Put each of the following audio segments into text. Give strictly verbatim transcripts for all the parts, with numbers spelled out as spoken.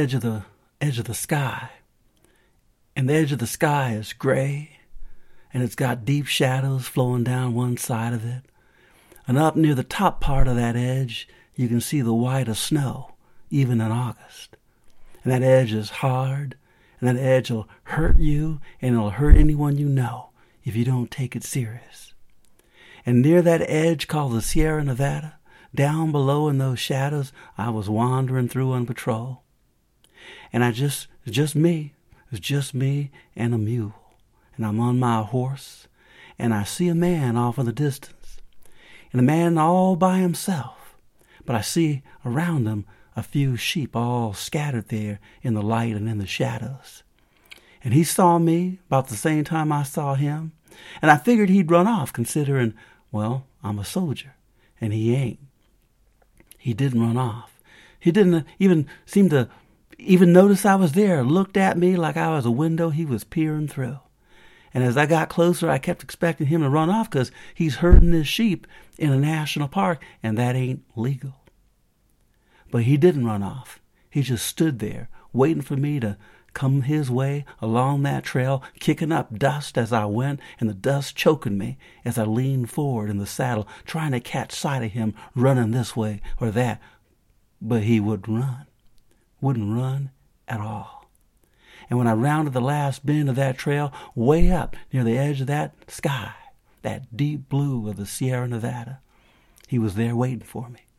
edge of the edge of the sky. And the edge of the sky is gray, and it's got deep shadows flowing down one side of it. And up near the top part of that edge, you can see the white of snow, even in August. And that edge is hard, and that edge will hurt you, and it'll hurt anyone you know if you don't take it serious. And near that edge called the Sierra Nevada, down below in those shadows, I was wandering through on patrol. And I just, it's just me, it's just me and a mule. And I'm on my horse, and I see a man off in the distance. And a man all by himself. But I see around him a few sheep all scattered there in the light and in the shadows. And he saw me about the same time I saw him. And I figured he'd run off, considering, well, I'm a soldier, and he ain't. He didn't run off. He didn't even seem to even notice I was there, looked at me like I was a window he was peering through. And as I got closer, I kept expecting him to run off because he's herding his sheep in a national park, and that ain't legal. But he didn't run off. He just stood there, waiting for me to come his way along that trail, kicking up dust as I went, and the dust choking me as I leaned forward in the saddle, trying to catch sight of him running this way or that. But he wouldn't run. Wouldn't run at all. And when I rounded the last bend of that trail, way up near the edge of that sky, that deep blue of the Sierra Nevada, he was there waiting for me.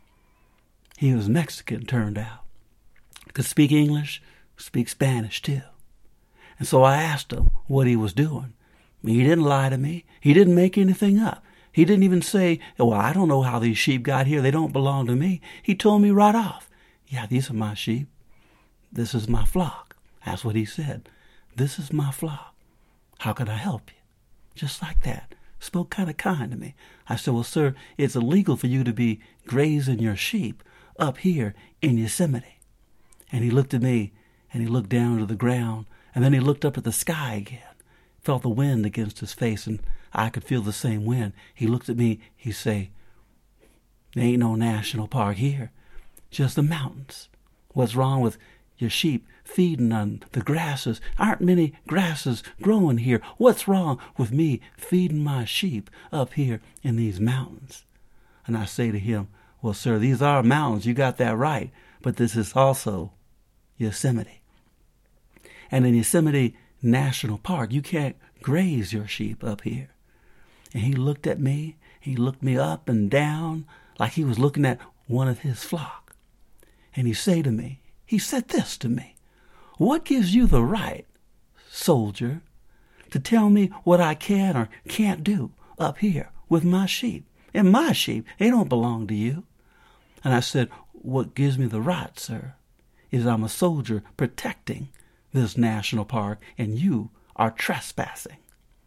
He was Mexican, turned out. Could speak English, speak Spanish too. And so I asked him what he was doing. He didn't lie to me. He didn't make anything up. He didn't even say, well, I don't know how these sheep got here. They don't belong to me. He told me right off, yeah, these are my sheep. This is my flock. That's what he said. This is my flock. How can I help you? Just like that. Spoke kind of kind to me. I said, well, sir, it's illegal for you to be grazing your sheep up here in Yosemite. And he looked at me, and he looked down to the ground, and then he looked up at the sky again, felt the wind against his face, and I could feel the same wind. He looked at me, he say, there ain't no national park here, just the mountains. What's wrong with your sheep feeding on the grasses? Aren't many grasses growing here. What's wrong with me feeding my sheep up here in these mountains? And I say to him, well, sir, these are mountains. You got that right. But this is also Yosemite. And in Yosemite National Park, you can't graze your sheep up here. And he looked at me. He looked me up and down like he was looking at one of his flock. And he say to me, he said this to me, what gives you the right, soldier, to tell me what I can or can't do up here with my sheep? And my sheep, they don't belong to you. And I said, what gives me the right, sir, is I'm a soldier protecting this national park, and you are trespassing.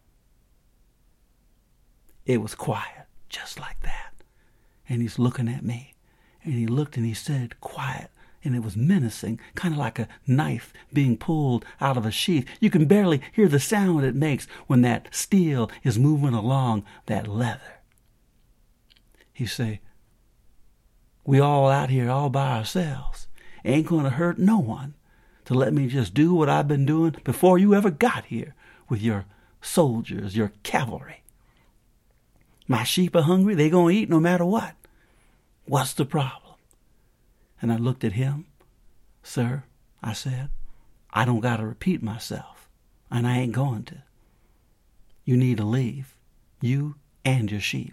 It was quiet, just like that. And he's looking at me. And he looked and he said, quiet. And it was menacing, kind of like a knife being pulled out of a sheath. You can barely hear the sound it makes when that steel is moving along that leather. He say, we all out here all by ourselves. Ain't going to hurt no one to let me just do what I've been doing before you ever got here with your soldiers, your cavalry. My sheep are hungry. They going to eat no matter what. What's the problem? And I looked at him. Sir, I said, I don't got to repeat myself, and I ain't going to. You need to leave, you and your sheep.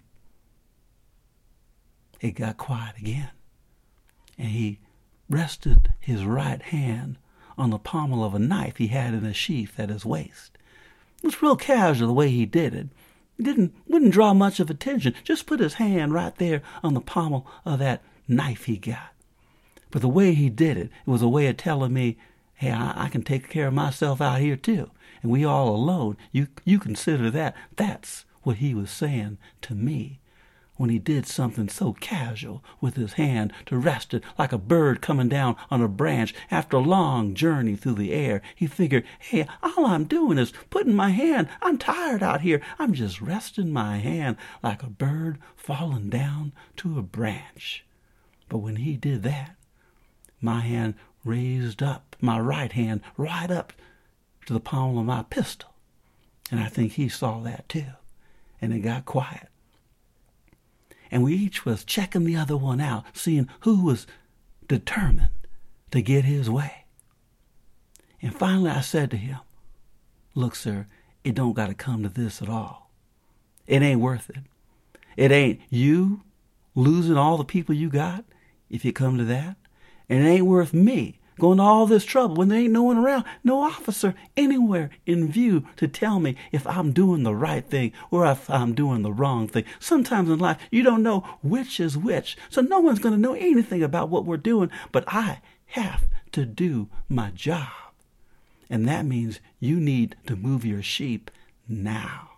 It got quiet again, and he rested his right hand on the pommel of a knife he had in a sheath at his waist. It was real casual the way he did it. He didn't, wouldn't draw much of attention. Just put his hand right there on the pommel of that knife he got. But the way he did it, it was a way of telling me, hey, I, I can take care of myself out here too. And we all alone. You, you consider that. That's what he was saying to me when he did something so casual with his hand to rest it like a bird coming down on a branch after a long journey through the air. He figured, hey, all I'm doing is putting my hand, I'm tired out here, I'm just resting my hand like a bird falling down to a branch. But when he did that, my hand raised up my right hand right up to the palm of my pistol. And I think he saw that too. And it got quiet. And we each was checking the other one out, seeing who was determined to get his way. And finally I said to him, look, sir, it don't got to come to this at all. It ain't worth it. It ain't you losing all the people you got, if you come to that. And it ain't worth me going to all this trouble when there ain't no one around, no officer anywhere in view to tell me if I'm doing the right thing or if I'm doing the wrong thing. Sometimes in life, you don't know which is which. So no one's going to know anything about what we're doing, but I have to do my job. And that means you need to move your sheep now.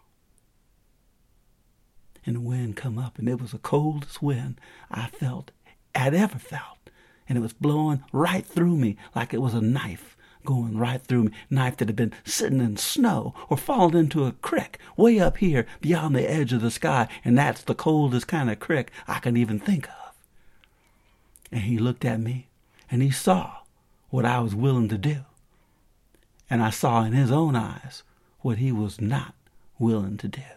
And the wind come up, and it was the coldest wind I felt, I'd ever felt. And it was blowing right through me like it was a knife going right through me. Knife that had been sitting in snow or fallen into a creek way up here beyond the edge of the sky. And that's the coldest kind of creek I can even think of. And he looked at me, and he saw what I was willing to do. And I saw in his own eyes what he was not willing to do.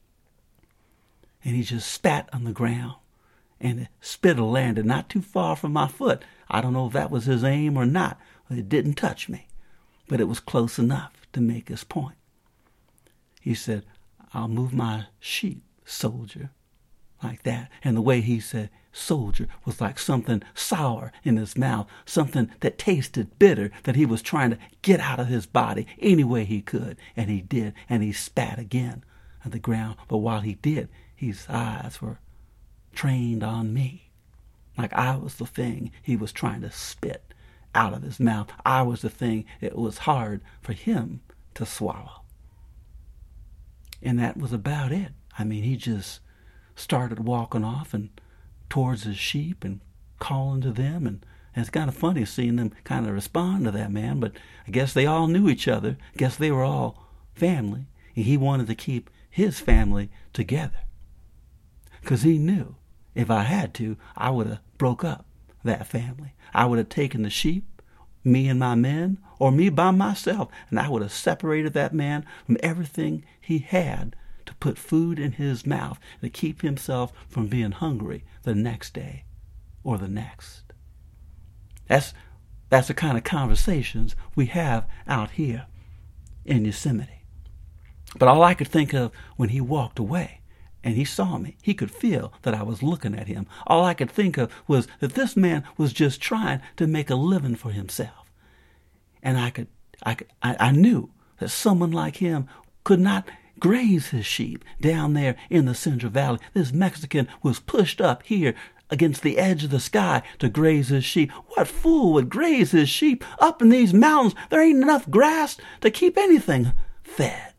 And he just spat on the ground, and the spittle landed not too far from my foot. I don't know if that was his aim or not. It didn't touch me, but it was close enough to make his point. He said, I'll move my sheep, soldier, like that. And the way he said soldier was like something sour in his mouth, something that tasted bitter that he was trying to get out of his body any way he could. And he did, and he spat again on the ground. But while he did, his eyes were trained on me, like I was the thing he was trying to spit out of his mouth. I was the thing it was hard for him to swallow. And that was about it. I mean, he just started walking off and towards his sheep and calling to them. And, and it's kind of funny seeing them kind of respond to that, man. But I guess they all knew each other. I guess they were all family. And he wanted to keep his family together. Because he knew if I had to, I would have broke up that family. I would have taken the sheep, me and my men, or me by myself, and I would have separated that man from everything he had to put food in his mouth to keep himself from being hungry the next day or the next. That's, that's the kind of conversations we have out here in Yosemite. But all I could think of when he walked away, and he saw me, he could feel that I was looking at him. All I could think of was that this man was just trying to make a living for himself. And I could, I could, I, I knew that someone like him could not graze his sheep down there in the Central Valley. This Mexican was pushed up here against the edge of the sky to graze his sheep. What fool would graze his sheep up in these mountains? There ain't enough grass to keep anything fed.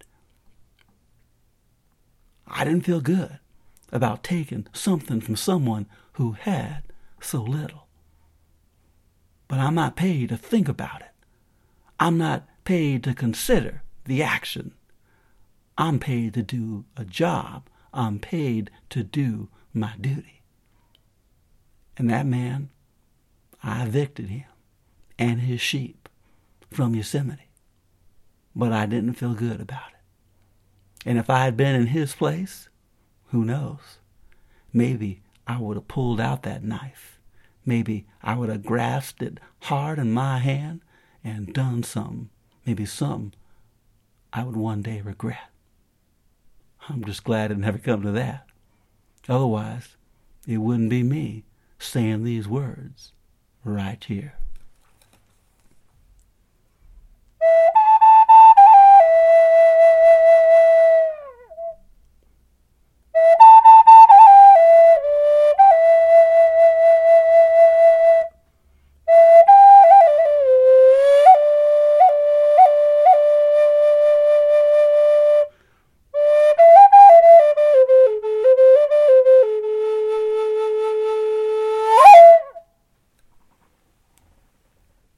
I didn't feel good about taking something from someone who had so little. But I'm not paid to think about it. I'm not paid to consider the action. I'm paid to do a job. I'm paid to do my duty. And that man, I evicted him and his sheep from Yosemite. But I didn't feel good about it. And if I had been in his place, who knows? Maybe I would have pulled out that knife. Maybe I would have grasped it hard in my hand and done something. Maybe something I would one day regret. I'm just glad it never come to that. Otherwise, it wouldn't be me saying these words right here.